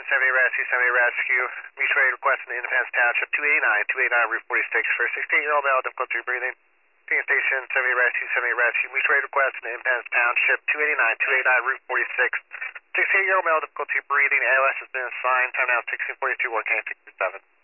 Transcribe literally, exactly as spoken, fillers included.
seventy Rescue, seventy Rescue. Mutual aid request in Independence Township, two eighty-nine, two eighty-nine Route forty-six for a sixteen-year-old male, difficulty breathing. Ping Station, seventy Rescue, seventy Rescue. Mutual aid request in Independence Township, two eighty-nine, two eighty-nine Route forty-six. sixteen-year-old male, difficulty breathing. A L S has been assigned. Time now sixteen forty-two, one K sixty-seven.